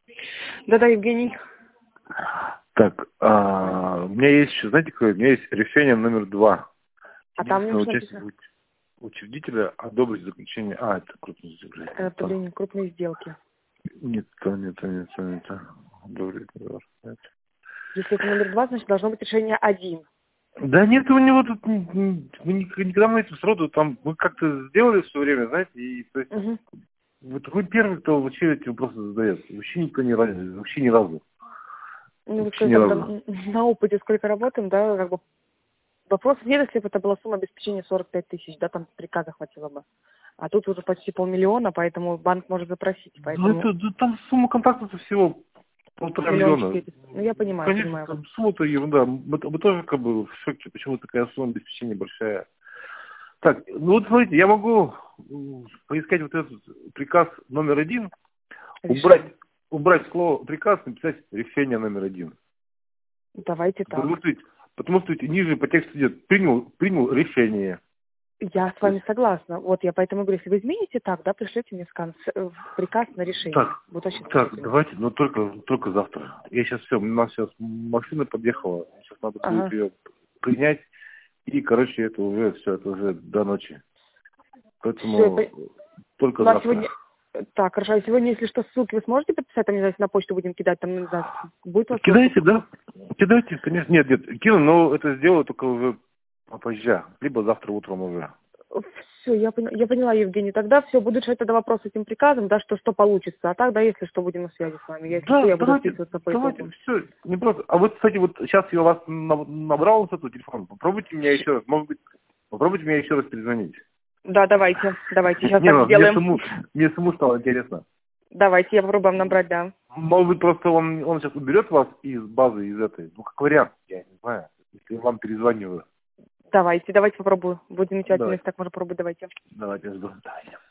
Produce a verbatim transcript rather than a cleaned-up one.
Да-да, Евгений. Так, а, у меня есть еще, знаете, какое? У меня есть решение номер два. А там Единственное, нужно участие написать учредителя одобрить заключение. А, это крупный заключение. э, одобрение крупной сделки. Нет, то, нет, то, нет, то, нет, то. Одобрить, нет. Если это номер два, значит должно быть решение один. Да нет, у него тут м, м, мы ник- никогда мы этим сроду там мы как-то сделали все время, знаете, и то есть Угу. вот вы первый, кто вообще эти вопросы задает. Вообще никто не разу, вообще ни разу. Ну, вы Вообще сказали, ни там, разу. там на опыте сколько работаем, да, как бы вопросов нет, если бы это была сумма обеспечения сорок пять тысяч, да, там приказа хватило бы. А тут уже почти полмиллиона, поэтому банк может запросить, Ну поэтому это да, там сумма контактов всего полтора миллион миллиона. четыреста. Ну, я понимаю, Конечно, понимаю вас. там сумма-то ерунда. Мы, мы тоже как бы в шоке, почему такая сумма обеспечения большая. Так, ну вот смотрите, я могу м, поискать вот этот приказ номер один, убрать, Решение. убрать слово приказ, написать решение номер один. Давайте Потому так. что, ведь- потому что ведь ниже по тексту идет принял, принял решение. Я с То вами есть, согласна. Вот я поэтому говорю, если вы измените так, да, пришлите мне скан, с- э, приказ на решение. так, Буду очень так, признательна. давайте, но только, только завтра. Я сейчас все, у нас сейчас машина подъехала, сейчас надо будет Ага. ее принять, и, короче, это уже все, это уже до ночи. Все, я Поэтому по- только у вас завтра. сегодня... Так, хорошо. А сегодня, если что, ссылки вы сможете подписать, там, не знаю, если на почту будем кидать, там, не знаю, будет у вас доступ? Кидайте, да? Кидайте, конечно. Нет, нет, кину, но это сделаю только уже попозже. Либо завтра утром уже. Все, я, поня- я поняла, Евгений. Тогда все, буду решать тогда вопрос с этим приказом, да, что что получится. А так, да, если что, будем на связи с вами. Я, если что, Да, я буду давайте, отписываться по давайте, итогу. все, не просто. А вот, кстати, вот сейчас я вас на- набрал с этого телефона. Попробуйте меня еще раз, может быть, попробуйте меня еще раз перезвонить. Да, давайте, давайте, сейчас Не, так ну, мне сделаем. саму, мне саму стало интересно. Давайте, я попробую набрать, да. Может быть, просто он, он сейчас уберет вас из базы, из этой. Ну, как вариант, я не знаю. Если я вам перезваниваю. Давайте, давайте попробую. Будет замечательно, Давайте, если так можно пробовать, давайте. давайте, жду. Давайте.